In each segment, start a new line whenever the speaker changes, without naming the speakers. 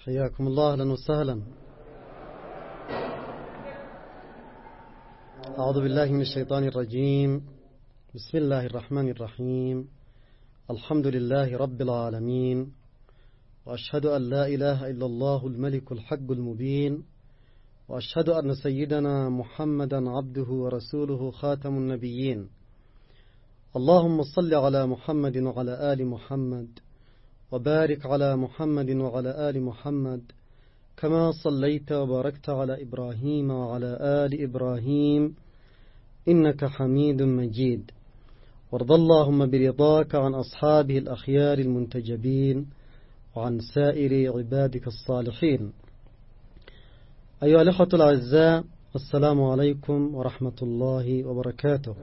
حياكم الله، أهلا وسهلا. أعوذ بالله من الشيطان الرجيم. بسم الله الرحمن الرحيم. الحمد لله رب العالمين، وأشهد أن لا إله إلا الله الملك الحق المبين، وأشهد أن سيدنا محمدا عبده ورسوله خاتم النبيين. اللهم صل على محمد وعلى آل محمد، وبارك على محمد وعلى آل محمد كما صليت وباركت على إبراهيم وعلى آل إبراهيم إنك حميد مجيد. وارض اللهم برضاك عن أصحابه الأخيار المنتجبين وعن سائر عبادك الصالحين. أيها الأخوة الأعزاء، السلام عليكم ورحمة الله وبركاته.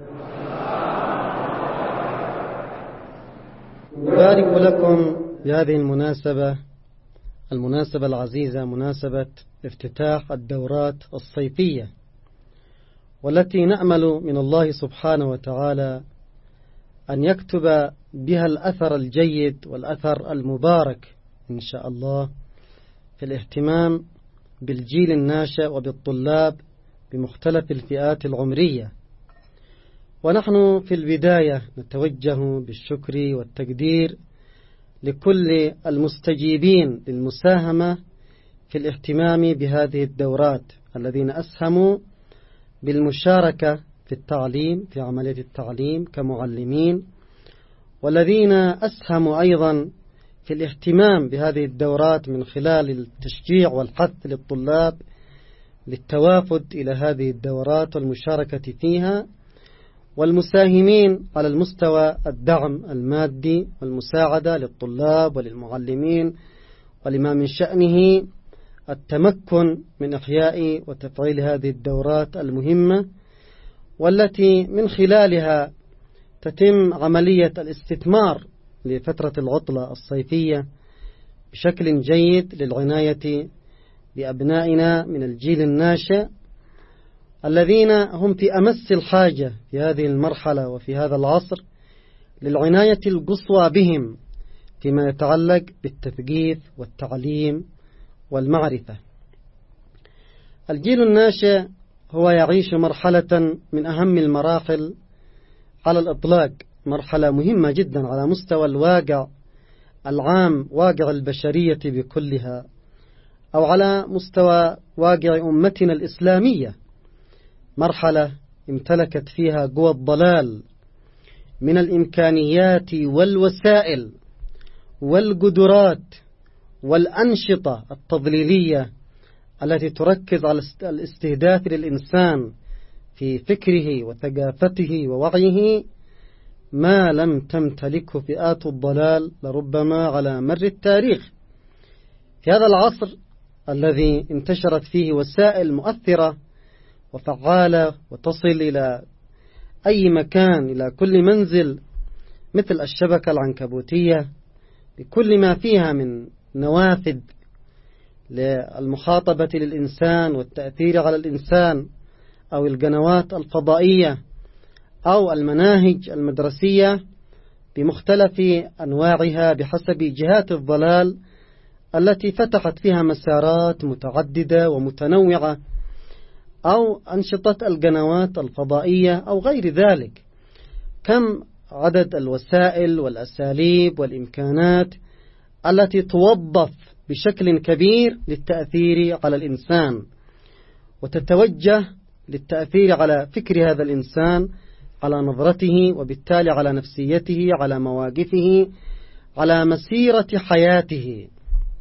أبارك لكم بهذه المناسبة العزيزة، مناسبة افتتاح الدورات الصيفية، والتي نأمل من الله سبحانه وتعالى أن يكتب بها الأثر الجيد والأثر المبارك إن شاء الله في الاهتمام بالجيل الناشئ وبالطلاب بمختلف الفئات العمرية. ونحن في البداية نتوجه بالشكر والتقدير لكل المستجيبين للمساهمة في الاهتمام بهذه الدورات، الذين أسهموا بالمشاركة في التعليم، في عملية التعليم كمعلمين، والذين أسهموا أيضا في الاهتمام بهذه الدورات من خلال التشجيع والحث للطلاب للتوافد إلى هذه الدورات والمشاركة فيها، والمساهمين على المستوى الدعم المادي والمساعدة للطلاب وللمعلمين، ولما من شأنه التمكن من إحياء وتفعيل هذه الدورات المهمة، والتي من خلالها تتم عملية الاستثمار لفترة العطلة الصيفية بشكل جيد للعناية بأبنائنا من الجيل الناشئ، الذين هم في أمس الحاجة في هذه المرحلة وفي هذا العصر للعناية القصوى بهم فيما يتعلق بالتثقيف والتعليم والمعرفة. الجيل الناشئ هو يعيش مرحلة من أهم المراحل على الإطلاق، مرحلة مهمة جدا على مستوى الواقع العام، واقع البشرية بكلها، أو على مستوى واقع أمتنا الإسلامية، مرحلة امتلكت فيها قوى الضلال من الإمكانيات والوسائل والقدرات والأنشطة التضليلية التي تركز على الاستهداف للإنسان في فكره وثقافته ووعيه ما لم تمتلكه فئات الضلال لربما على مر التاريخ. في هذا العصر الذي انتشرت فيه وسائل مؤثرة وفعالة وتصل إلى أي مكان، إلى كل منزل، مثل الشبكة العنكبوتية بكل ما فيها من نوافذ للمخاطبة للإنسان والتأثير على الإنسان، أو القنوات الفضائية، أو المناهج المدرسية بمختلف أنواعها بحسب جهات الضلال التي فتحت فيها مسارات متعددة ومتنوعة، أو أنشطة القنوات الفضائية أو غير ذلك. كم عدد الوسائل والأساليب والإمكانات التي توظف بشكل كبير للتأثير على الإنسان، وتتوجه للتأثير على فكر هذا الإنسان، على نظرته، وبالتالي على نفسيته، على مواقفه، على مسيرة حياته.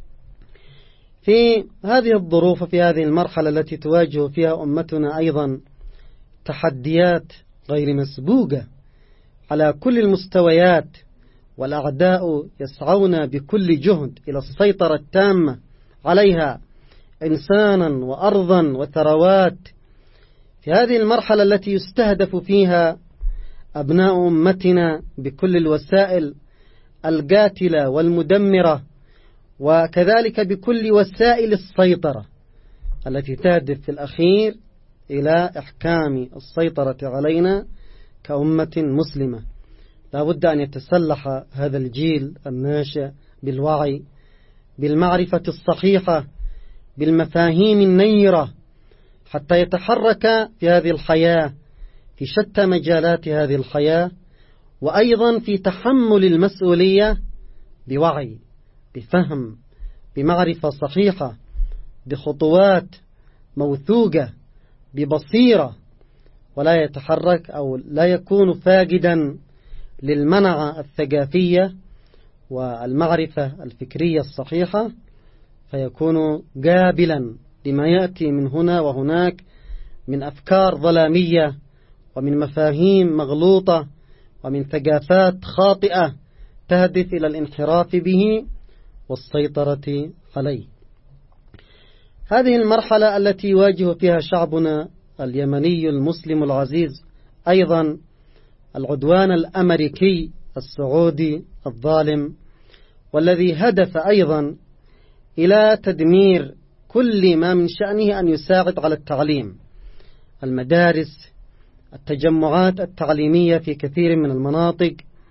في هذه الظروف، في هذه المرحلة التي تواجه فيها أمتنا أيضا تحديات غير مسبوقة على كل المستويات، والأعداء يسعون بكل جهد إلى السيطرة التامة عليها إنسانا وأرضا وثروات. في هذه المرحلة التي يستهدف فيها أبناء أمتنا بكل الوسائل القاتلة والمدمرة، وكذلك بكل وسائل السيطرة التي تهدف في الأخير إلى إحكام السيطرة علينا كأمة مسلمة. لا بد أن يتسلح هذا الجيل الناشئ بالوعي بالمعرفة الصحيحة بالمفاهيم النيرة حتى يتحرك في هذه الحياة في شتى مجالات هذه الحياة، وأيضا في تحمل المسؤولية بوعي، بفهم، بمعرفة صحيحة، بخطوات موثوقة، ببصيرة، ولا يتحرك أو لا يكون فاقدا للمنعة الثقافية والمعرفة الفكرية الصحيحة، فيكون قابلا لما يأتي من هنا وهناك من أفكار ظلامية ومن مفاهيم مغلوطة ومن ثقافات خاطئة تهدف إلى الانحراف به والسيطرة عليه. هذه المرحلة التي يواجه فيها شعبنا اليمني المسلم العزيز أيضا العدوان الأمريكي السعودي الظالم، والذي هدف أيضا إلى تدمير كل ما من شأنه أن يساعد على التعليم، المدارس، التجمعات التعليمية في كثير من المناطق،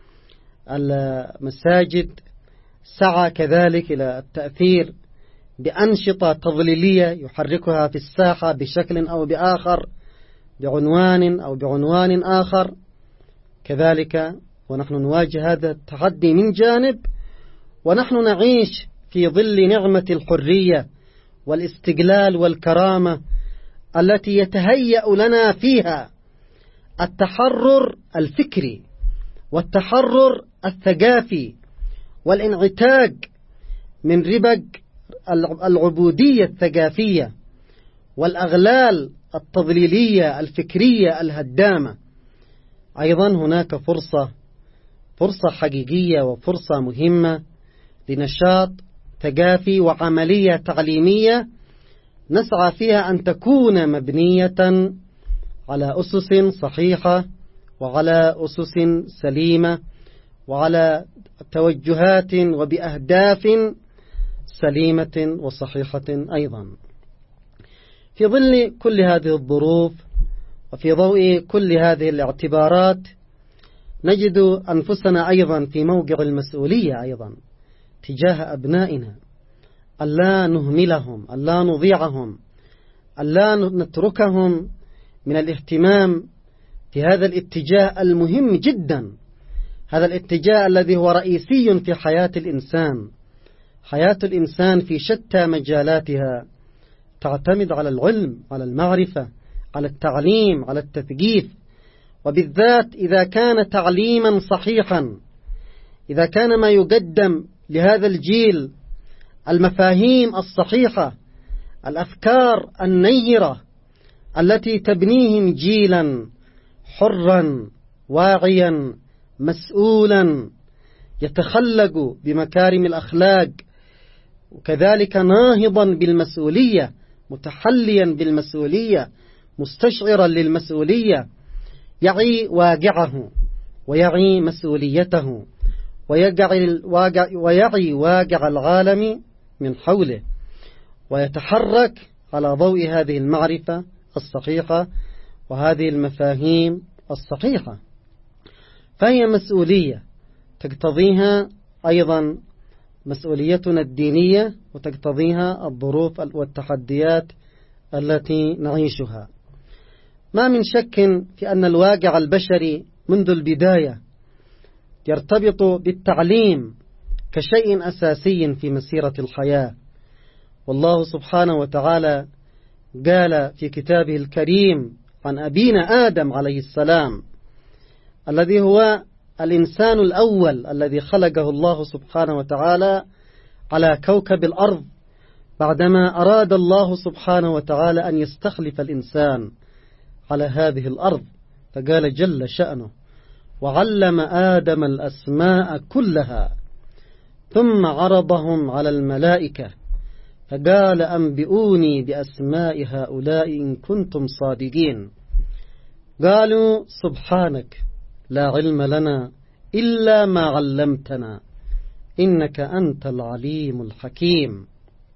المساجد، سعى كذلك إلى التأثير بأنشطة تضليلية يحركها في الساحة بشكل أو بآخر، بعنوان أو بعنوان آخر كذلك. ونحن نواجه هذا التحدي من جانب، ونحن نعيش في ظل نعمة الحرية والاستقلال والكرامة التي يتهيأ لنا فيها التحرر الفكري والتحرر الثقافي والانعتاق من ربق العبودية الثقافية والأغلال التضليلية الفكرية الهدامة. أيضا هناك فرصة حقيقية وفرصة مهمة لنشاط ثقافي وعملية تعليمية نسعى فيها أن تكون مبنية على أسس صحيحة وعلى أسس سليمة وعلى توجهات وبأهداف سليمة وصحيحة. أيضا في ظل كل هذه الظروف وفي ضوء كل هذه الاعتبارات نجد أنفسنا أيضا في موقع المسؤولية أيضا تجاه أبنائنا، ألا نهملهم، ألا نضيعهم، ألا نتركهم من الاهتمام في هذا الاتجاه المهم جدا، هذا الاتجاه الذي هو رئيسي في حياة الإنسان. حياة الإنسان في شتى مجالاتها تعتمد على العلم، على المعرفة، على التعليم، على التثقيف، وبالذات إذا كان تعليما صحيحا، إذا كان ما يقدم لهذا الجيل المفاهيم الصحيحة، الأفكار النيرة التي تبنيهم جيلا حرا واعيا مسؤولا يتخلق بمكارم الأخلاق، وكذلك ناهضا بالمسؤولية، متحليا بالمسؤولية، مستشعرا للمسؤولية، يعي واقعه ويعي مسؤوليته ويعي واقع العالم من حوله، ويتحرك على ضوء هذه المعرفة الصحيحة وهذه المفاهيم الصحيحة. فهي مسؤولية تقتضيها أيضا مسؤوليتنا الدينية، وتقتضيها الظروف والتحديات التي نعيشها. ما من شك في أن الواقع البشري منذ البداية يرتبط بالتعليم كشيء أساسي في مسيرة الحياة. والله سبحانه وتعالى قال في كتابه الكريم عن أبينا آدم عليه السلام الذي هو الإنسان الأول الذي خلقه الله سبحانه وتعالى على كوكب الأرض، بعدما أراد الله سبحانه وتعالى أن يستخلف الإنسان على هذه الأرض، فقال جل شأنه: وعلم آدم الأسماء كلها ثم عرضهم على الملائكة فقال أنبئوني بأسماء هؤلاء إن كنتم صادقين. قالوا سبحانك لا علم لنا إلا ما علمتنا إنك أنت العليم الحكيم.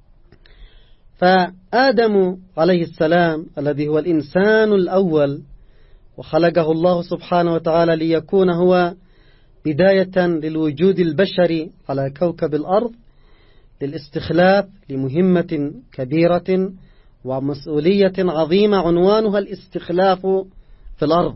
فآدم عليه السلام الذي هو الإنسان الأول وخلقه الله سبحانه وتعالى ليكون هو بداية للوجود البشري على كوكب الأرض، للاستخلاف لمهمة كبيرة ومسؤولية عظيمة عنوانها الاستخلاف في الأرض.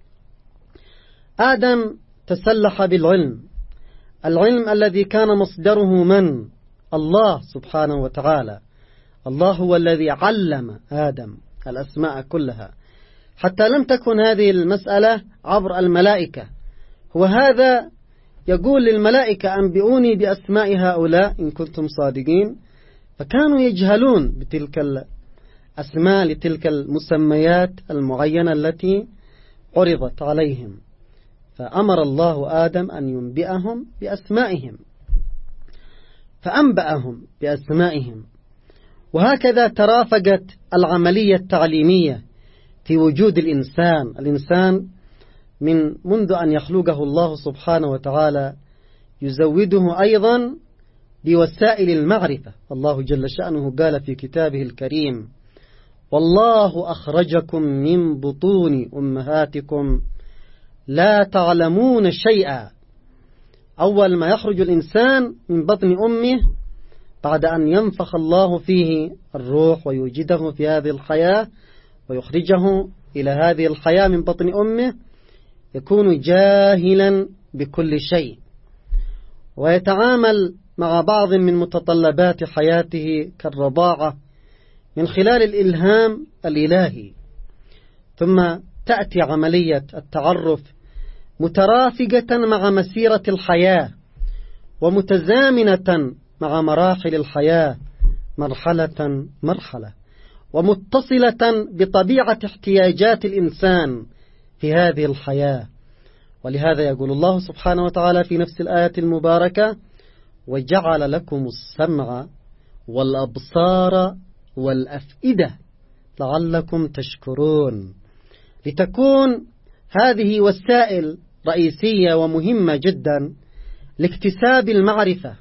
آدم تسلح بالعلم، العلم الذي كان مصدره من؟ الله سبحانه وتعالى. الله هو الذي علم آدم الأسماء كلها، حتى لم تكن هذه المسألة عبر الملائكة. وهذا يقول للملائكة أنبئوني بأسماء هؤلاء إن كنتم صادقين، فكانوا يجهلون بتلك الأسماء لتلك المسميات المعينة التي عرضت عليهم، فأمر الله آدم أن ينبئهم بأسمائهم، فأنبأهم بأسمائهم. وهكذا ترافقت العملية التعليمية في وجود الإنسان من منذ أن يخلقه الله سبحانه وتعالى يزوده أيضا بوسائل المعرفة. الله جل شأنه قال في كتابه الكريم: والله أخرجكم من بطون أمهاتكم لا تعلمون شيئا. أول ما يخرج الإنسان من بطن أمه بعد أن ينفخ الله فيه الروح ويوجده في هذه الحياة ويخرجه إلى هذه الحياة من بطن أمه، يكون جاهلا بكل شيء، ويتعامل مع بعض من متطلبات حياته كالرضاعة من خلال الإلهام الإلهي. ثم تأتي عملية التعرف مترافقة مع مسيرة الحياة ومتزامنة مع مراحل الحياة مرحلة مرحلة، ومتصلة بطبيعة احتياجات الإنسان في هذه الحياة. ولهذا يقول الله سبحانه وتعالى في نفس الآية المباركة: وجعل لكم السمع والأبصار والأفئدة لعلكم تشكرون. لتكون هذه وسائل رئيسية ومهمة جدا لاكتساب المعرفة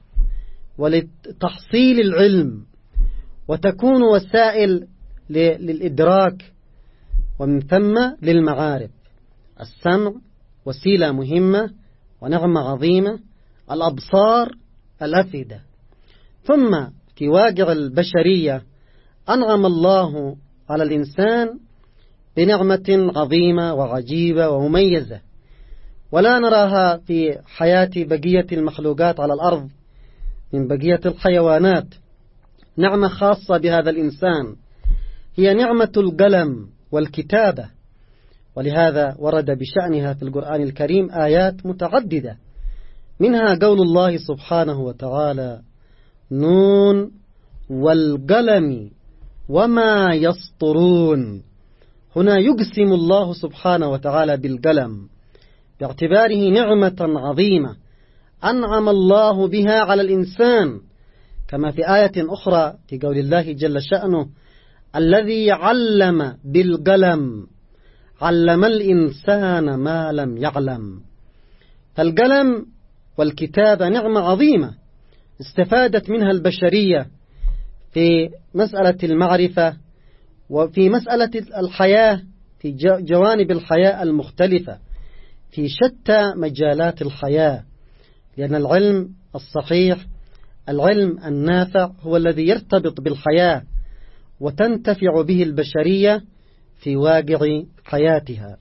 ولتحصيل العلم، وتكون وسائل للإدراك ومن ثم للمعارف. السمع وسيلة مهمة ونعمة عظيمة، الأبصار، الأفئدة. ثم في واقع البشرية أنعم الله على الإنسان بنعمة عظيمة وعجيبة ومميزة، ولا نراها في حياة بقية المخلوقات على الأرض من بقية الحيوانات. نعمة خاصة بهذا الإنسان هي نعمة القلم والكتابة، ولهذا ورد بشأنها في القرآن الكريم آيات متعددة، منها قول الله سبحانه وتعالى: نون والقلم وما يسطرون. هنا يقسم الله سبحانه وتعالى بالقلم باعتباره نعمة عظيمة أنعم الله بها على الإنسان، كما في آية أخرى في قول الله جل شأنه: الذي علم بالقلم علم الإنسان ما لم يعلم. فالقلم والكتابة نعمة عظيمة استفادت منها البشرية في مسألة المعرفة وفي مسألة الحياة، في جوانب الحياة المختلفة في شتى مجالات الحياة، لأن العلم الصحيح، العلم النافع، هو الذي يرتبط بالحياة وتنتفع به البشرية في واقع حياتها.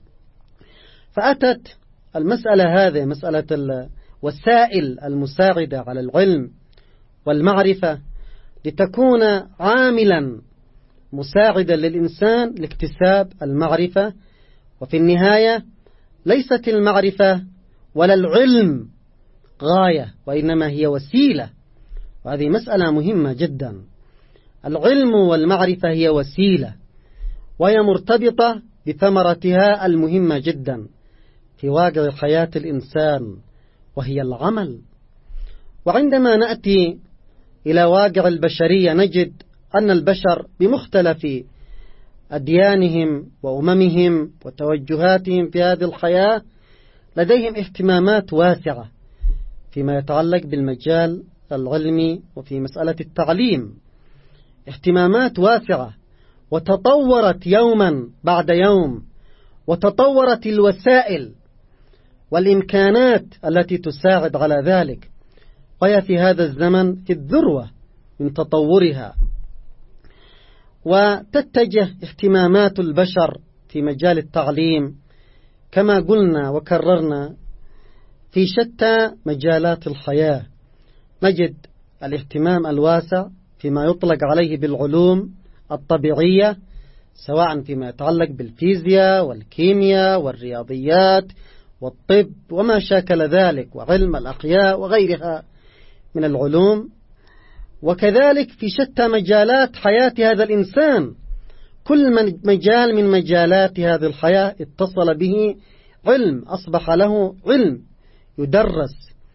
فأتت المسألة هذه، مسألة الوسائل المساعدة على العلم والمعرفة، لتكون عاملا مساعدا للإنسان لاكتساب المعرفة. وفي النهاية ليست المعرفة ولا العلم غاية، وإنما هي وسيلة، وهذه مسألة مهمة جدا. العلم والمعرفة هي وسيلة، وهي مرتبطة بثمرتها المهمة جدا في واقع حياة الإنسان، وهي العمل. وعندما نأتي إلى واقع البشرية نجد أن البشر بمختلف أديانهم وأممهم وتوجهاتهم في هذه الحياة لديهم اهتمامات واسعة فيما يتعلق بالمجال العلمي وفي مسألة التعليم، اهتمامات واسعة، وتطورت يوما بعد يوم، وتطورت الوسائل والإمكانات التي تساعد على ذلك، وهي في هذا الزمن في الذروة من تطورها، وتتجه اهتمامات البشر في مجال التعليم كما قلنا وكررنا في شتى مجالات الحياة. نجد الاهتمام الواسع فيما يطلق عليه بالعلوم الطبيعية، سواء فيما يتعلق بالفيزياء والكيمياء والرياضيات والطب وما شاكل ذلك، وعلم الأحياء وغيرها من العلوم. وكذلك في شتى مجالات حياة هذا الإنسان، كل مجال من مجالات هذه الحياة اتصل به علم، أصبح له علم يدرس،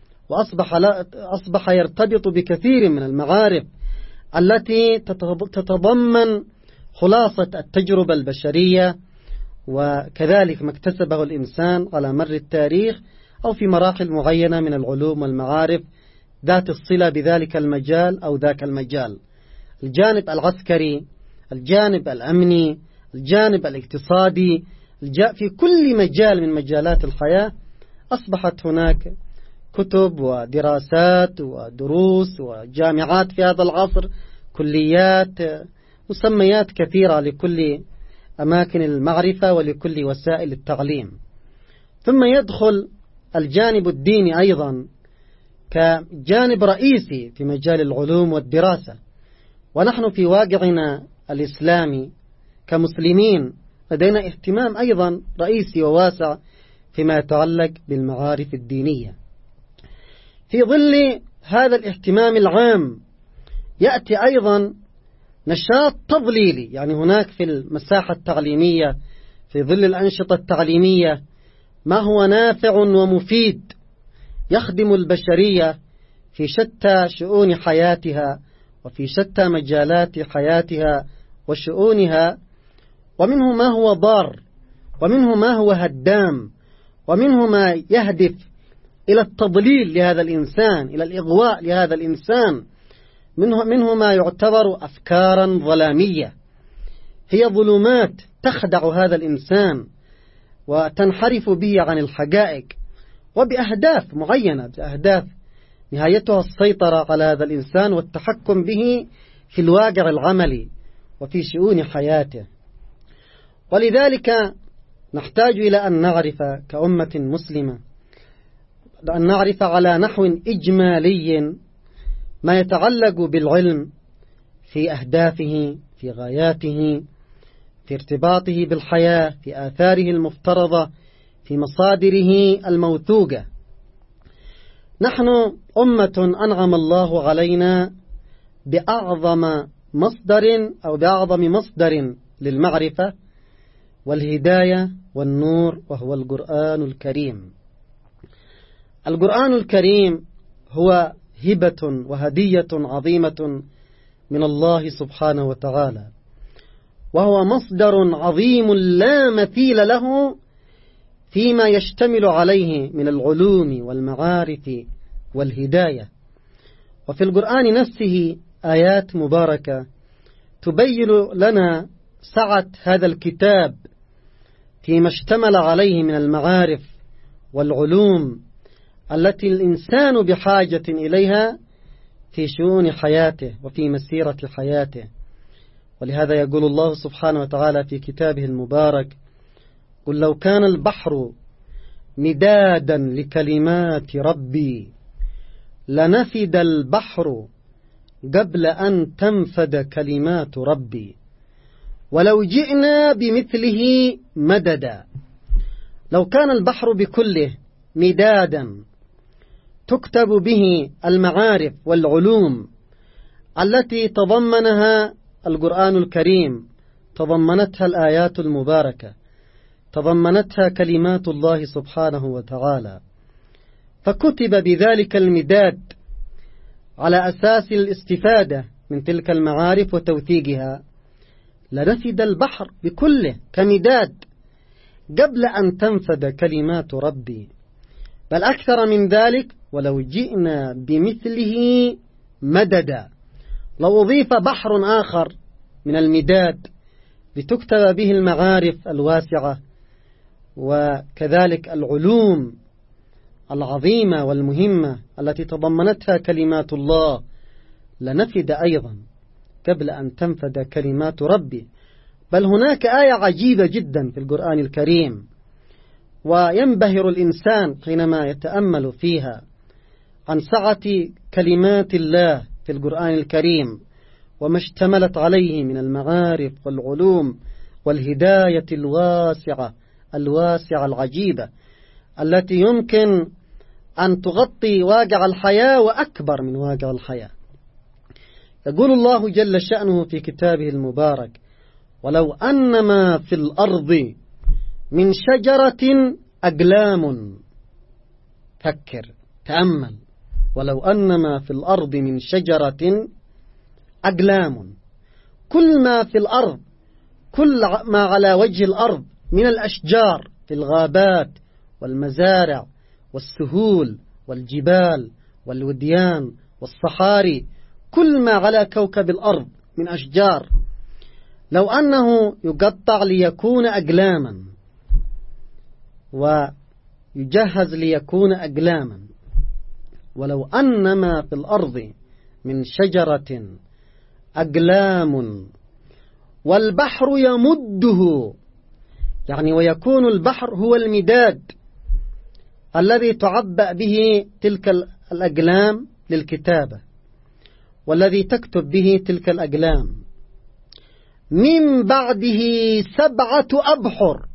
وأصبح يرتبط بكثير من المعارف التي تتضمن خلاصة التجربة البشرية، وكذلك ما اكتسبه الإنسان على مر التاريخ أو في مراحل معينة من العلوم والمعارف ذات الصلة بذلك المجال أو ذاك المجال. الجانب العسكري، الجانب الأمني، الجانب الاقتصادي، في كل مجال من مجالات الحياة أصبحت هناك كتب ودراسات ودروس وجامعات في هذا العصر، كليات، مسميات كثيرة لكل أماكن المعرفة ولكل وسائل التعليم. ثم يدخل الجانب الديني أيضا كجانب رئيسي في مجال العلوم والدراسة، ونحن في واقعنا الإسلامي كمسلمين لدينا اهتمام أيضا رئيسي وواسع فيما يتعلق بالمعارف الدينية. في ظل هذا الاهتمام العام يأتي أيضا نشاط تضليلي، يعني هناك في المساحة التعليمية في ظل الأنشطة التعليمية ما هو نافع ومفيد يخدم البشرية في شتى شؤون حياتها وفي شتى مجالات حياتها وشؤونها، ومنه ما هو ضار، ومنه ما هو هدام، ومنه ما يهدف إلى التضليل لهذا الإنسان، إلى الإغواء لهذا الإنسان، منه ما يعتبر أفكارا ظلامية، هي ظلمات تخدع هذا الإنسان وتنحرف به عن الحقائق وبأهداف معينة، بأهداف نهايتها السيطرة على هذا الإنسان والتحكم به في الواقع العملي وفي شؤون حياته. ولذلك نحتاج إلى أن نعرف كأمة مسلمة، أن نعرف على نحو إجمالي ما يتعلق بالعلم في أهدافه، في غاياته، في ارتباطه بالحياة، في آثاره المفترضة، في مصادره الموثوقة. نحن أمة أنعم الله علينا بأعظم مصدر للمعرفة والهداية والنور، وهو القرآن الكريم. القرآن الكريم هو هبة وهدية عظيمة من الله سبحانه وتعالى، وهو مصدر عظيم لا مثيل له فيما يشتمل عليه من العلوم والمعارف والهداية. وفي القرآن نفسه آيات مباركة تبين لنا سعة هذا الكتاب فيما اشتمل عليه من المعارف والعلوم التي الإنسان بحاجة إليها في شؤون حياته وفي مسيرة حياته. ولهذا يقول الله سبحانه وتعالى في كتابه المبارك: قل لو كان البحر مدادا لكلمات ربي لنفد البحر قبل أن تنفد كلمات ربي ولو جئنا بمثله مددا. لو كان البحر بكله مدادا تكتب به المعارف والعلوم التي تضمنها القرآن الكريم، تضمنتها الآيات المباركة، تضمنتها كلمات الله سبحانه وتعالى، فكتب بذلك المداد على أساس الاستفادة من تلك المعارف وتوثيقها، لنفد البحر بكله كمداد قبل أن تنفد كلمات ربي، بل أكثر من ذلك ولو جئنا بمثله مددا. لو أضيف بحر آخر من المداد لتكتب به المعارف الواسعة وكذلك العلوم العظيمة والمهمة التي تضمنتها كلمات الله، لنفد أيضا قبل أن تنفد كلمات ربي. بل هناك آية عجيبة جدا في القرآن الكريم، وينبهر الإنسان حينما يتأمل فيها عن سعة كلمات الله في القرآن الكريم وما اشتملت عليه من المعارف والعلوم والهداية الواسعة العجيبة التي يمكن أن تغطي واقع الحياة وأكبر من واقع الحياة. يقول الله جل شأنه في كتابه المبارك: ولو أن ما في الأرض من شجرة أقلام. فكر، تأمل، ولو أن ما في الأرض من شجرة أقلام. كل ما في الأرض، كل ما على وجه الأرض من الأشجار في الغابات والمزارع والسهول والجبال والوديان والصحاري، كل ما على كوكب الأرض من أشجار، لو أنه يقطع ليكون أقلاما ويجهز ليكون أقلاما، ولو أن ما في الأرض من شجرة أقلام والبحر يمده، يعني ويكون البحر هو المداد الذي تعبأ به تلك الأقلام للكتابة، والذي تكتب به تلك الأقلام، من بعده 7 أبحر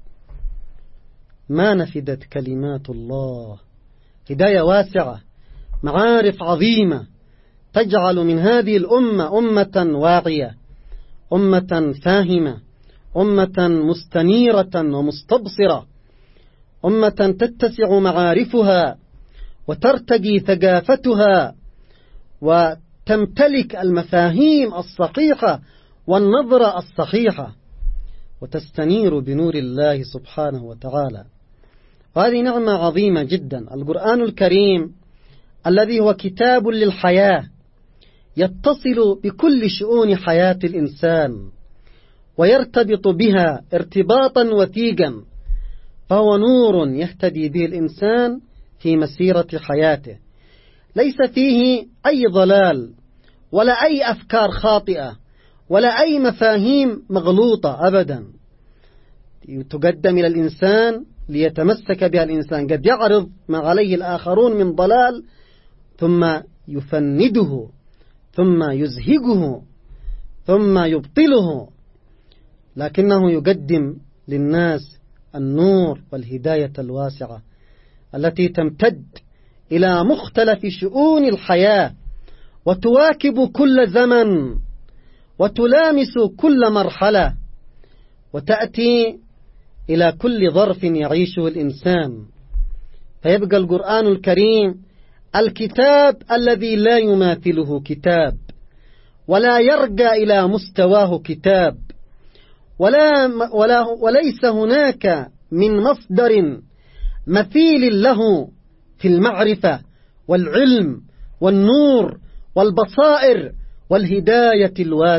ما نفدت كلمات الله. هداية واسعة، معارف عظيمة تجعل من هذه الأمة أمة واعية، أمة فاهمة، أمة مستنيرة ومستبصرة، أمة تتسع معارفها وترتقي ثقافتها وتمتلك المفاهيم الصحيحة والنظرة الصحيحة، وتستنير بنور الله سبحانه وتعالى. وهذه نعمة عظيمة جدا. القرآن الكريم الذي هو كتاب للحياة يتصل بكل شؤون حياة الإنسان ويرتبط بها ارتباطا وثيقا، فهو نور يهتدي به الإنسان في مسيرة حياته، ليس فيه أي ضلال ولا أي أفكار خاطئة ولا أي مفاهيم مغلوطة أبدا تقدم إلى الإنسان ليتمسك بها الإنسان. قد يعرض ما عليه الآخرون من ضلال ثم يفنده ثم يزهقه ثم يبطله، لكنه يقدم للناس النور والهداية الواسعة التي تمتد إلى مختلف شؤون الحياة وتواكب كل زمن وتلامس كل مرحلة وتأتي إلى كل ظرف يعيشه الإنسان. فيبقى القرآن الكريم الكتاب الذي لا يماثله كتاب ولا يرجى إلى مستواه كتاب، وليس هناك من مصدر مثيل له في المعرفة والعلم والنور والبصائر والهداية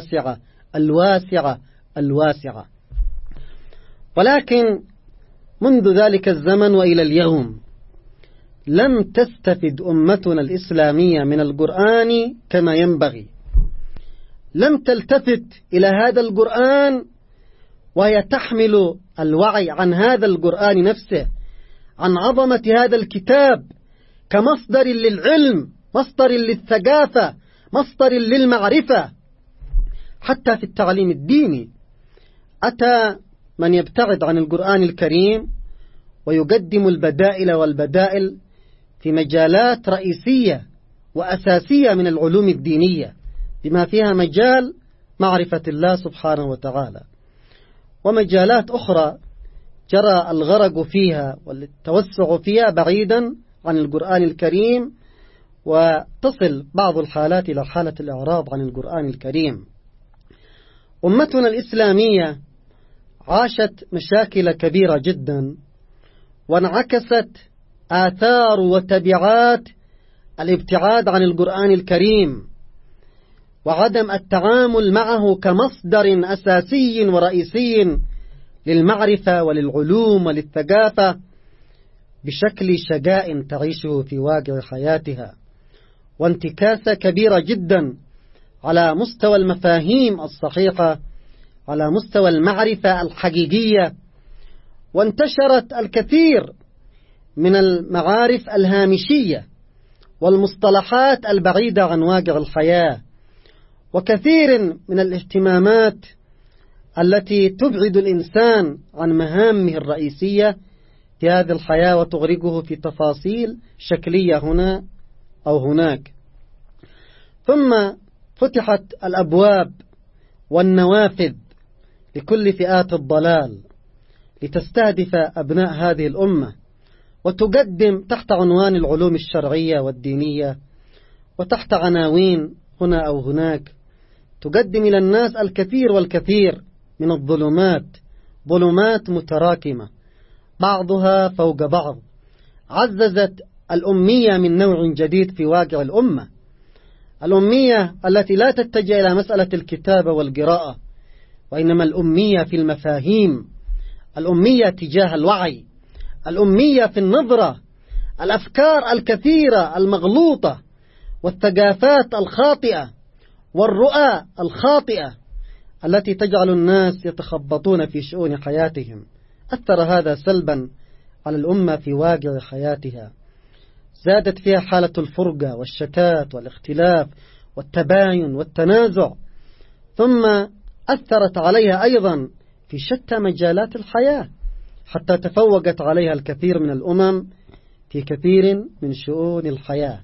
الواسعة. ولكن منذ ذلك الزمن وإلى اليوم لم تستفد أمتنا الإسلامية من القرآن كما ينبغي، لم تلتفت إلى هذا القرآن وهي تحمل الوعي عن هذا القرآن نفسه، عن عظمة هذا الكتاب كمصدر للعلم، مصدر للثقافة، مصدر للمعرفة. حتى في التعليم الديني أتى من يبتعد عن القرآن الكريم ويقدم البدائل والبدائل في مجالات رئيسية وأساسية من العلوم الدينية، بما فيها مجال معرفة الله سبحانه وتعالى، ومجالات أخرى جرى الغرق فيها والتوسع فيها بعيدا عن القرآن الكريم، وتصل بعض الحالات إلى حالة الإعراض عن القرآن الكريم. أمتنا الإسلامية عاشت مشاكل كبيرة جدا، وانعكست آثار وتبعات الابتعاد عن القرآن الكريم وعدم التعامل معه كمصدر أساسي ورئيسي للمعرفة وللعلوم وللثقافة بشكل شجاء تعيشه في واقع حياتها، وانتكاسة كبيرة جدا على مستوى المفاهيم الصحيحة، على مستوى المعرفة الحقيقية، وانتشرت الكثير من المعارف الهامشية والمصطلحات البعيدة عن واقع الحياة، وكثير من الاهتمامات التي تبعد الإنسان عن مهامه الرئيسية في هذه الحياة وتغرقه في تفاصيل شكلية هنا أو هناك. ثم فتحت الأبواب والنوافذ لكل فئات الضلال لتستهدف أبناء هذه الأمة، وتقدم تحت عنوان العلوم الشرعية والدينية وتحت عناوين هنا أو هناك، تقدم إلى الناس الكثير والكثير من الظلمات، ظلمات متراكمة بعضها فوق بعض، عززت الأمية من نوع جديد في واقع الأمة، الأمية التي لا تتجه إلى مسألة الكتابة والقراءة، وإنما الأمية في المفاهيم، الأمية تجاه الوعي، الأمية في النظرة، الأفكار الكثيرة المغلوطة والثقافات الخاطئة والرؤى الخاطئة التي تجعل الناس يتخبطون في شؤون حياتهم. أثر هذا سلبا على الأمة في واقع حياتها، زادت فيها حالة الفرقة والشتات والاختلاف والتباين والتنازع، ثم أثرت عليها أيضا في شتى مجالات الحياة، حتى تفوقت عليها الكثير من الأمم في كثير من شؤون الحياة.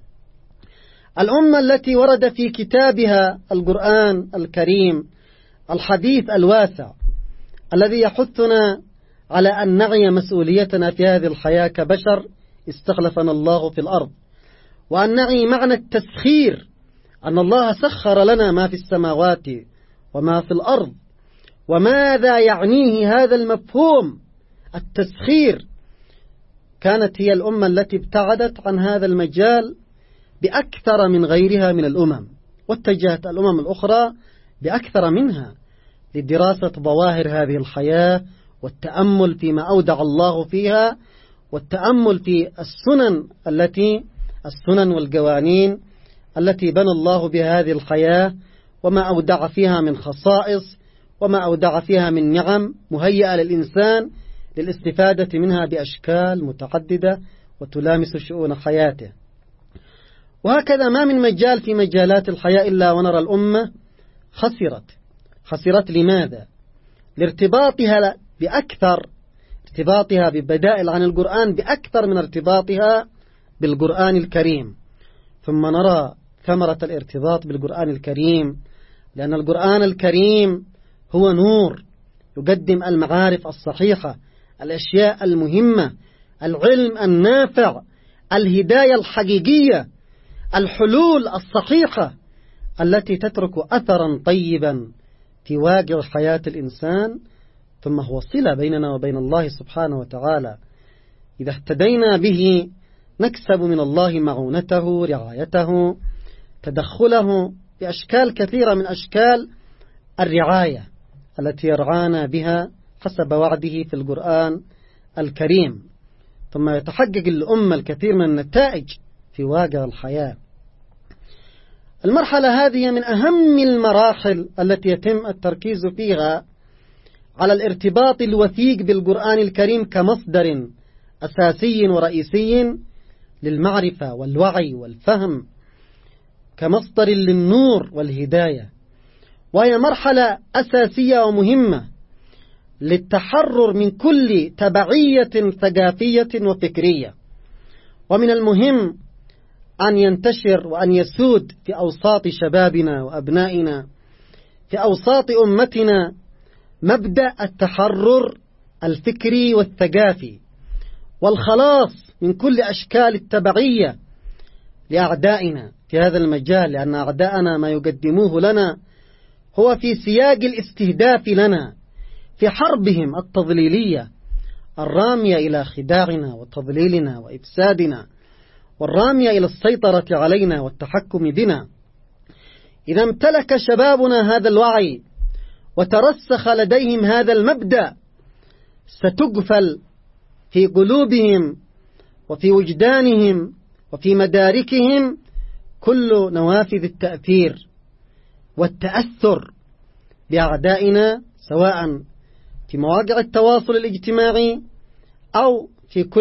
الأمة التي ورد في كتابها القرآن الكريم الحديث الواسع الذي يحثنا على أن نعي مسؤوليتنا في هذه الحياة كبشر استخلفنا الله في الأرض، وأن نعي معنى التسخير، أن الله سخر لنا ما في السماوات وما في الأرض، وماذا يعنيه هذا المفهوم التسخير. كانت هي الأمة التي ابتعدت عن هذا المجال بأكثر من غيرها من الأمم، واتجهت الأمم الأخرى بأكثر منها لدراسة ظواهر هذه الحياة والتأمل فيما أودع الله فيها، والتأمل في السنن والقوانين التي بنى الله بها هذه الحياة، وما أودع فيها من خصائص، وما أودع فيها من نعم مهيئة للإنسان للاستفادة منها بأشكال متعددة وتلامس شؤون حياته. وهكذا ما من مجال في مجالات الحياة إلا ونرى الأمة خسرت لماذا؟ لارتباطها ارتباطها ببدائل عن القرآن بأكثر من ارتباطها بالقرآن الكريم. ثم نرى ثمرة الارتباط بالقرآن الكريم، لأن القرآن الكريم هو نور يقدم المعارف الصحيحة، الأشياء المهمة، العلم النافع، الهداية الحقيقية، الحلول الصحيحة التي تترك أثرا طيبا في واقع حياة الإنسان، ثم هو صلة بيننا وبين الله سبحانه وتعالى. إذا اهتدينا به نكسب من الله معونته، رعايته، تدخله بأشكال كثيرة من أشكال الرعاية التي يرعانا بها حسب وعده في القرآن الكريم. ثم يتحقق الأمة الكثير من النتائج في واقع الحياة. المرحلة هذه من أهم المراحل التي يتم التركيز فيها على الارتباط الوثيق بالقرآن الكريم كمصدر أساسي ورئيسي للمعرفة والوعي والفهم، كمصدر للنور والهداية، وهي مرحلة أساسية ومهمة للتحرر من كل تبعية ثقافية وفكرية. ومن المهم أن ينتشر وأن يسود في أوساط شبابنا وأبنائنا، في أوساط أمتنا، مبدأ التحرر الفكري والثقافي، والخلاص من كل أشكال التبعية لأعدائنا في هذا المجال، لأن أعداءنا ما يقدموه لنا هو في سياق الاستهداف لنا، في حربهم التضليلية الرامية إلى خداعنا وتضليلنا وإفسادنا، والرامية إلى السيطرة علينا والتحكم بنا. إذا امتلك شبابنا هذا الوعي وترسخ لديهم هذا المبدأ، ستقفل في قلوبهم وفي وجدانهم وفي مداركهم كل نوافذ التأثير، والتأثر بأعدائنا، سواء في مواقع التواصل الاجتماعي أو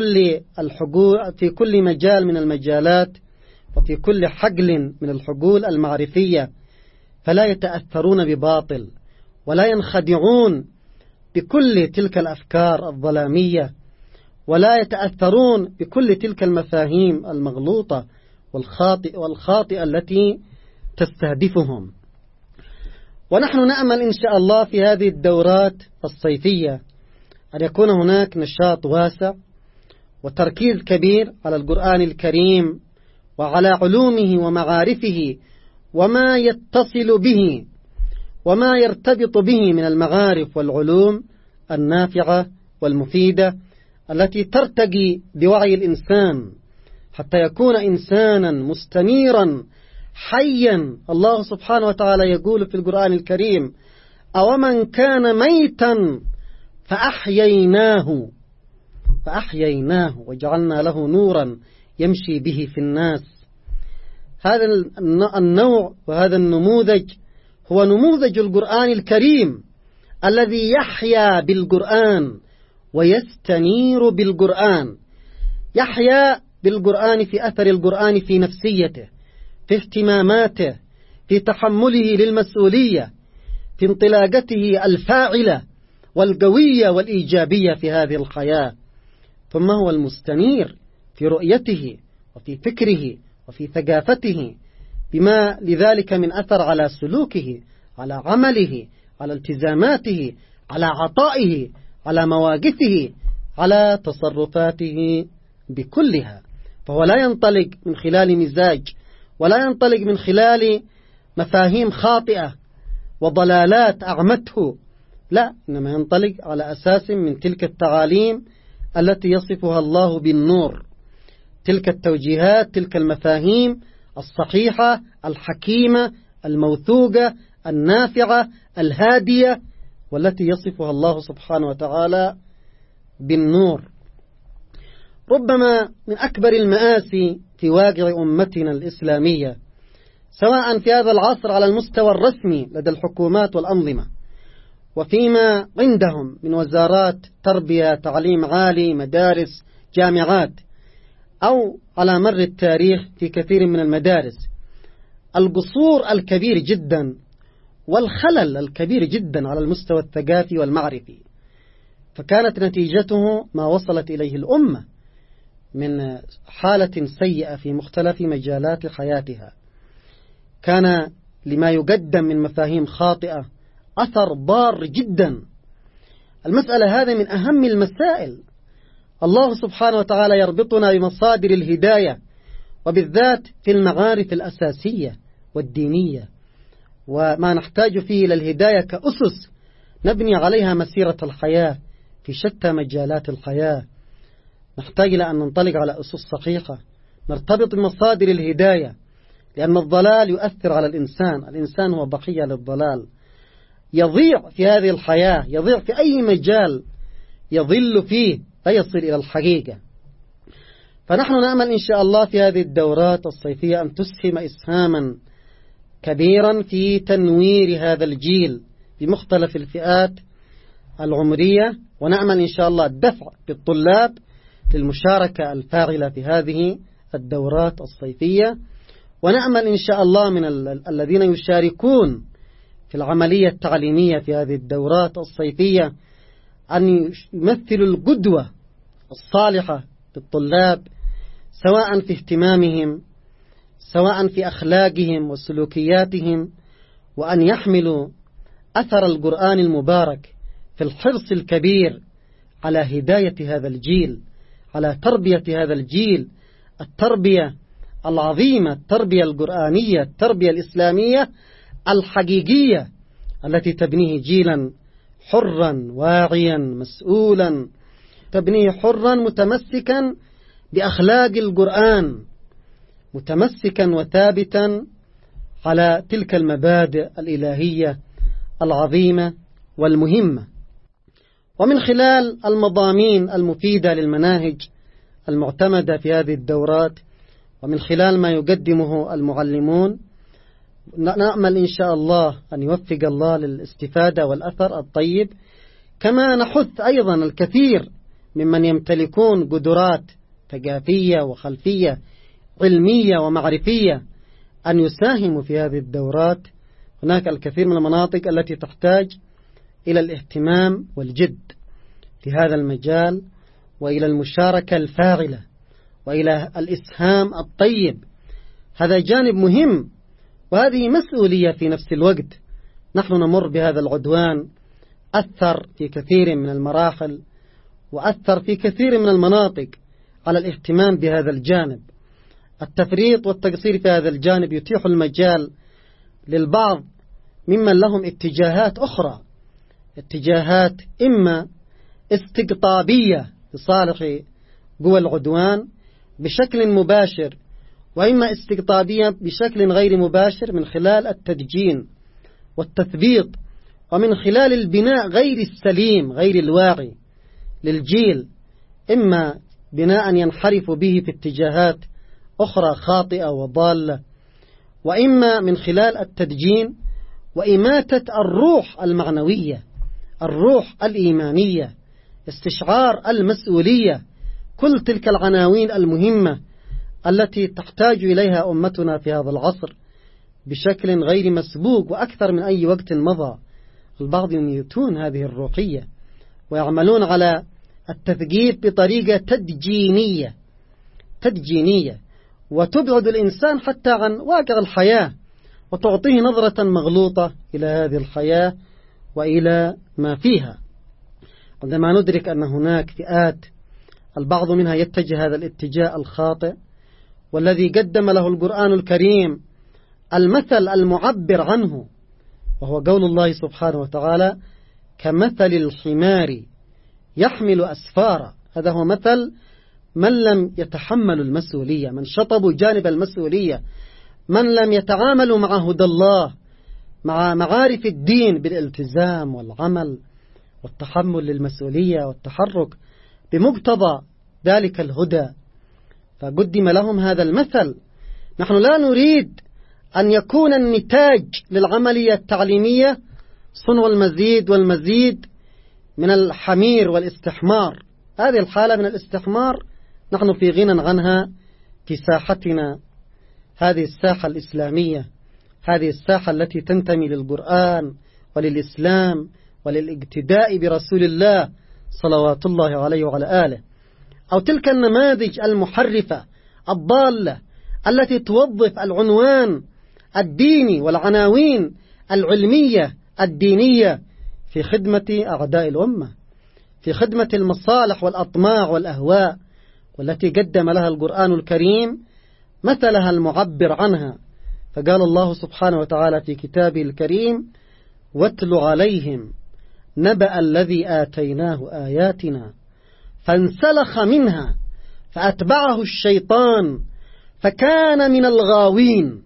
في كل مجال من المجالات وفي كل حقل من الحقول المعرفية، فلا يتأثرون بباطل ولا ينخدعون بكل تلك الأفكار الظلامية، ولا يتأثرون بكل تلك المفاهيم المغلوطة والخاطئة التي تستهدفهم. ونحن نأمل إن شاء الله في هذه الدورات الصيفية أن يكون هناك نشاط واسع وتركيز كبير على القرآن الكريم وعلى علومه ومعارفه وما يتصل به وما يرتبط به من المعارف والعلوم النافعة والمفيدة التي ترتقي بوعي الإنسان حتى يكون إنسانا مستنيرا حيا. الله سبحانه وتعالى يقول في القرآن الكريم: أومن كان ميتا فأحييناه وجعلنا له نورا يمشي به في الناس. هذا النوع وهذا النموذج هو نموذج القرآن الكريم الذي يحيا بالقرآن ويستنير بالقرآن، يحيا بالقرآن في أثر القرآن في نفسيته، في اهتماماته، في تحمله للمسؤولية، في انطلاقته الفاعلة والقوية والإيجابية في هذه الحياة. ثم هو المستنير في رؤيته وفي فكره وفي ثقافته، بما لذلك من أثر على سلوكه، على عمله، على التزاماته، على عطائه، على مواقفه، على تصرفاته بكلها. فهو لا ينطلق من خلال مزاج، ولا ينطلق من خلال مفاهيم خاطئة وضلالات أعمته، لا، إنما ينطلق على أساس من تلك التعاليم التي يصفها الله بالنور، تلك التوجيهات، تلك المفاهيم الصحيحة الحكيمة الموثوقة النافعة الهادية، والتي يصفها الله سبحانه وتعالى بالنور. ربما من أكبر المآسي في واقع أمتنا الإسلامية، سواء في هذا العصر على المستوى الرسمي لدى الحكومات والأنظمة، وفيما عندهم من وزارات تربية، تعليم عالي، مدارس، جامعات، أو على مر التاريخ في كثير من المدارس، القصور الكبير جدا والخلل الكبير جدا على المستوى الثقافي والمعرفي، فكانت نتيجته ما وصلت إليه الأمة من حالة سيئة في مختلف مجالات حياتها. كان لما يقدم من مفاهيم خاطئة أثر ضار جدا. المسألة هذه من أهم المسائل. الله سبحانه وتعالى يربطنا بمصادر الهداية، وبالذات في المعارف الأساسية والدينية، وما نحتاج فيه إلى الهداية كأسس نبني عليها مسيرة الحياة في شتى مجالات الحياة. نحتاج إلى أن ننطلق على أسس صحيحة، نرتبط بمصادر الهداية، لأن الضلال يؤثر على الإنسان هو ضحية للضلال، يضيع في هذه الحياة، يضيع في أي مجال يضل فيه، لا يصل إلى الحقيقة. فنحن نأمل إن شاء الله في هذه الدورات الصيفية أن تسهم إسهاما كبيرا في تنوير هذا الجيل بمختلف الفئات العمرية، ونأمل إن شاء الله الدفع بالطلاب للمشاركة الفاعلة في هذه الدورات الصيفية، ونأمل إن شاء الله من الذين يشاركون في العملية التعليمية في هذه الدورات الصيفية أن يمثلوا القدوة الصالحة للطلاب، سواء في اهتمامهم، سواء في أخلاقهم وسلوكياتهم، وأن يحملوا أثر القرآن المبارك في الحرص الكبير على هداية هذا الجيل، على تربية هذا الجيل، التربية العظيمة، التربية القرآنية، التربية الإسلامية الحقيقية التي تبنيه جيلا حرا واعيا مسؤولا، تبنيه حرا متمسكا بأخلاق القرآن، متمسكا وثابتا على تلك المبادئ الإلهية العظيمة والمهمة. ومن خلال المضامين المفيدة للمناهج المعتمدة في هذه الدورات، ومن خلال ما يقدمه المعلمون، نأمل إن شاء الله أن يوفق الله للاستفادة والأثر الطيب. كما نحث أيضا الكثير ممن يمتلكون قدرات ثقافية وخلفية علمية ومعرفية أن يساهموا في هذه الدورات. هناك الكثير من المناطق التي تحتاج إلى الاهتمام والجد في هذا المجال، وإلى المشاركة الفاعلة، وإلى الإسهام الطيب. هذا جانب مهم، وهذه مسؤولية في نفس الوقت. نحن نمر بهذا العدوان، أثر في كثير من المراحل وأثر في كثير من المناطق على الاهتمام بهذا الجانب. التفريط والتقصير في هذا الجانب يتيح المجال للبعض ممن لهم اتجاهات أخرى، اتجاهات إما استقطابية لصالح قوى العدوان بشكل مباشر، وإما استقطابية بشكل غير مباشر من خلال التدجين والتثبيط، ومن خلال البناء غير السليم غير الواعي للجيل، إما بناء ينحرف به في اتجاهات أخرى خاطئة وضالة، وإما من خلال التدجين وإماتة الروح المعنوية، الروح الإيمانية، استشعار المسؤولية، كل تلك العناوين المهمة التي تحتاج إليها أمتنا في هذا العصر بشكل غير مسبوق وأكثر من أي وقت مضى. البعض يميتون هذه الروحية ويعملون على التثقيف بطريقة تدجينية وتبعد الإنسان حتى عن واقع الحياة، وتعطيه نظرة مغلوطة إلى هذه الحياة وإلى ما فيها. عندما ندرك أن هناك فئات البعض منها يتجه هذا الاتجاه الخاطئ، والذي قدم له القرآن الكريم المثل المعبر عنه، وهو قول الله سبحانه وتعالى: كمثل الحمار يحمل أسفارا. هذا هو مثل من لم يتحمل المسؤولية، من شطبوا جانب المسؤولية، من لم يتعاملوا مع هدى الله، مع معارف الدين بالالتزام والعمل والتحمل للمسؤولية والتحرك بمقتضى ذلك الهدى، فقدم لهم هذا المثل. نحن لا نريد أن يكون النتاج للعملية التعليمية صنع المزيد والمزيد من الحمير والاستحمار. هذه الحالة من الاستحمار نحن في غنى عنها في ساحتنا، هذه الساحة الإسلامية، هذه الساحة التي تنتمي للقرآن وللإسلام وللاقتداء برسول الله صلوات الله عليه وعلى آله. أو تلك النماذج المحرفة الضالة التي توظف العنوان الديني والعناوين العلمية الدينية في خدمة أعداء الأمة، في خدمة المصالح والأطماع والأهواء، والتي قدم لها القرآن الكريم مثلها المعبر عنها. فقال الله سبحانه وتعالى في كتابه الكريم: واتل عليهم نبأ الذي آتيناه آياتنا فانسلخ منها فأتبعه الشيطان فكان من الغاوين.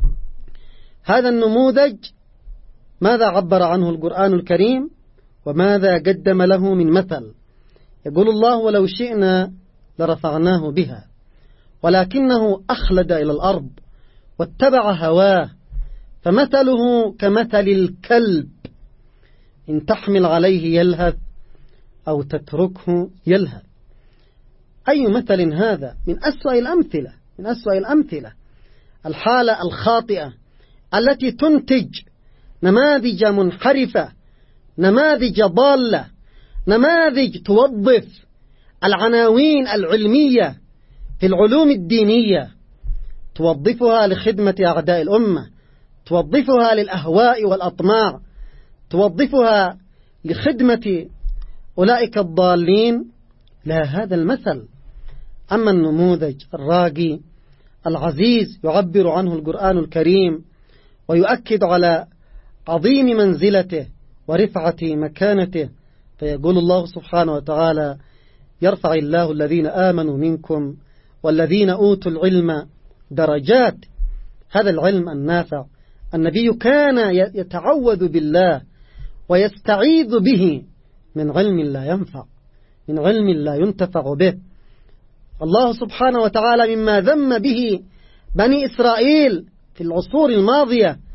هذا النموذج ماذا عبر عنه القرآن الكريم وماذا قدم له من مثل؟ يقول الله: ولو شئنا لرفعناه بها ولكنه أخلد إلى الأرض واتبع هواه فمثله كمثل الكلب إن تحمل عليه يلهث أو تتركه يلهث. أي مثل هذا؟ من أسوأ الأمثلة، الحالة الخاطئة التي تنتج نماذج منحرفة، نماذج ضالة، نماذج توظف العناوين العلمية في العلوم الدينية، توظفها لخدمة أعداء الأمة، توظفها للأهواء والأطماع، توظفها لخدمة أولئك الضالين. لا، هذا المثل. أما النموذج الراقي العزيز يعبر عنه القرآن الكريم ويؤكد على عظيم منزلته ورفعة مكانته، فيقول الله سبحانه وتعالى: يرفع الله الذين آمنوا منكم والذين أوتوا العلم درجات. هذا العلم النافع النبي كان يتعوذ بالله ويستعيذ به من علم لا ينفع، من علم لا ينتفع به. الله سبحانه وتعالى مما ذم به بني إسرائيل في العصور الماضية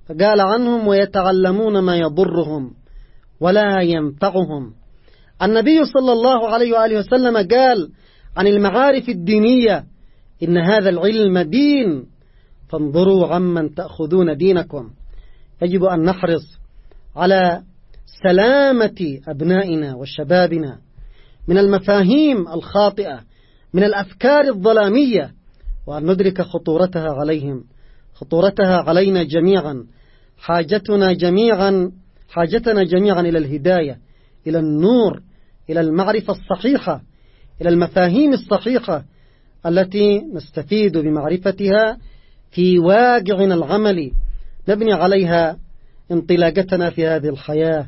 فقال عنهم ويتعلمون ما يضرهم ولا ينفعهم. النبي صلى الله عليه وآله وسلم قال عن المعارف الدينية إن هذا العلم دين فانظروا عمن تأخذون دينكم. يجب أن نحرص على سلامة أبنائنا وشبابنا من المفاهيم الخاطئة، من الأفكار الظلامية، وأن ندرك خطورتها عليهم، خطورتها علينا جميعا. حاجتنا جميعا إلى الهداية، إلى النور، إلى المعرفة الصحيحة، إلى المفاهيم الصحيحة التي نستفيد بمعرفتها في واقعنا العملي، نبني عليها انطلاقتنا في هذه الحياة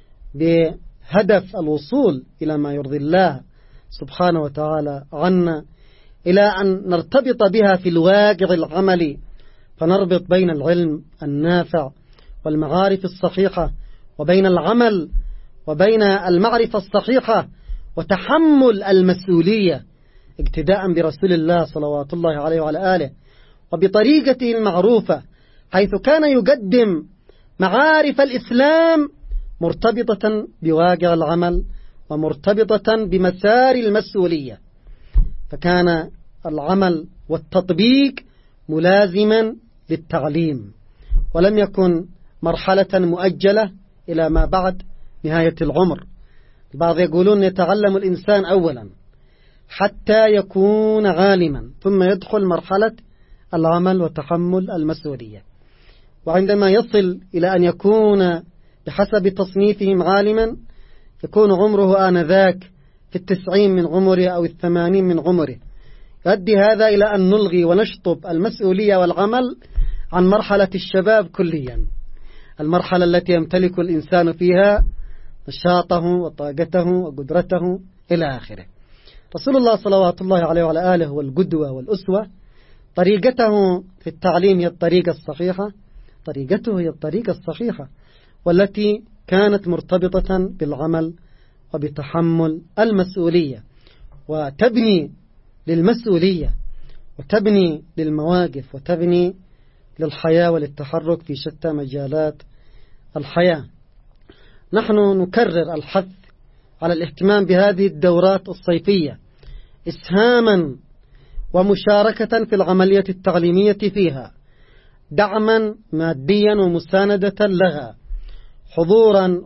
بهدف الوصول إلى ما يرضي الله سبحانه وتعالى عنا، إلى أن نرتبط بها في الواقع العملي، فنربط بين العلم النافع والمعارف الصحيحة، وبين العمل وبين المعرفة الصحيحة وتحمل المسؤولية، اقتداء برسول الله صلوات الله عليه وعلى آله وبطريقته المعروفة، حيث كان يقدم معارف الإسلام مرتبطة بواقع العمل ومرتبطة بمسار المسؤولية، فكان العمل والتطبيق ملازما للتعليم، ولم يكن مرحلة مؤجلة إلى ما بعد نهاية العمر. البعض يقولون يتعلم الإنسان أولا حتى يكون عالما، ثم يدخل مرحلة العمل وتحمل المسؤولية، وعندما يصل إلى أن يكون بحسب تصنيفهم عالما يكون عمره آنذاك في 90 من عمره أو 80 من عمره. يؤدي هذا إلى أن نلغي ونشطب المسؤولية والعمل عن مرحلة الشباب كليا، المرحلة التي يمتلك الإنسان فيها نشاطه وطاقته وقدرته إلى آخره. رسول الله صلوات الله عليه وعلى آله هو القدوة والأسوة. طريقته في التعليم هي الطريقة الصحيحة، طريقته هي الطريقة الصحيحة والتي كانت مرتبطة بالعمل وبتحمل المسؤولية، وتبني للمسؤولية وتبني للمواقف وتبني للحياة وللتحرك في شتى مجالات الحياة. نحن نكرر الحث على الاهتمام بهذه الدورات الصيفية إسهاما ومشاركة في العملية التعليمية فيها، دعما ماديا ومساندة لها، حضورا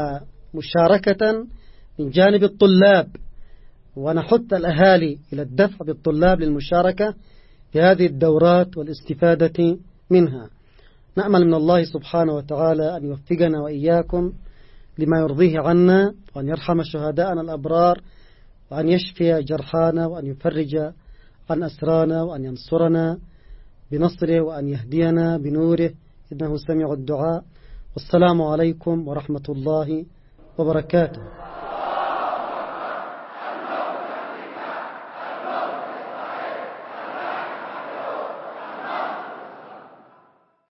ومشاركة من جانب الطلاب، ونحث الأهالي إلى الدفع بالطلاب للمشاركة في هذه الدورات والاستفادة منها. نأمل من الله سبحانه وتعالى أن يوفقنا وإياكم لما يرضيه عنا، وأن يرحم شهداءنا الأبرار، وأن يشفي جرحانا، وأن يفرج عن أسرانا، وأن ينصرنا بنصره، وأن يهدينا بنوره، إنه سميع الدعاء. والسلام عليكم ورحمة الله وبركاته.